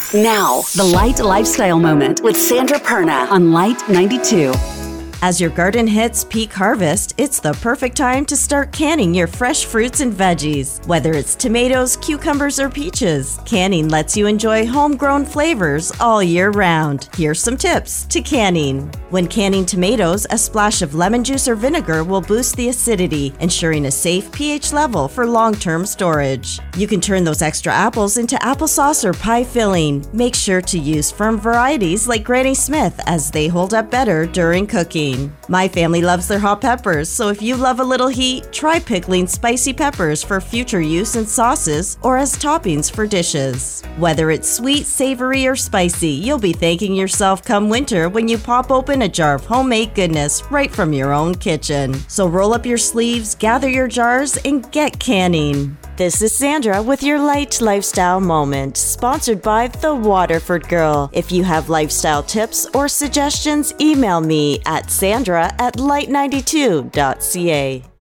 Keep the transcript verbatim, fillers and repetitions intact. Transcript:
Now, the Light Lifestyle Moment with Sandra Perna on Light ninety-two. As your garden hits peak harvest, it's the perfect time to start canning your fresh fruits and veggies. Whether it's tomatoes, cucumbers, or peaches, canning lets you enjoy homegrown flavors all year round. Here's some tips to canning. When canning tomatoes, a splash of lemon juice or vinegar will boost the acidity, ensuring a safe pH level for long-term storage. You can turn those extra apples into applesauce or pie filling. Make sure to use firm varieties like Granny Smith, as they hold up better during cooking. My family loves their hot peppers, so if you love a little heat, try pickling spicy peppers for future use in sauces or as toppings for dishes. Whether it's sweet, savory, or spicy, you'll be thanking yourself come winter when you pop open a jar of homemade goodness right from your own kitchen. So roll up your sleeves, gather your jars, and get canning. This is Sandra with your Light Lifestyle Moment, sponsored by The Waterford Girl. If you have lifestyle tips or suggestions, email me at sandra at light ninety-two dot c a.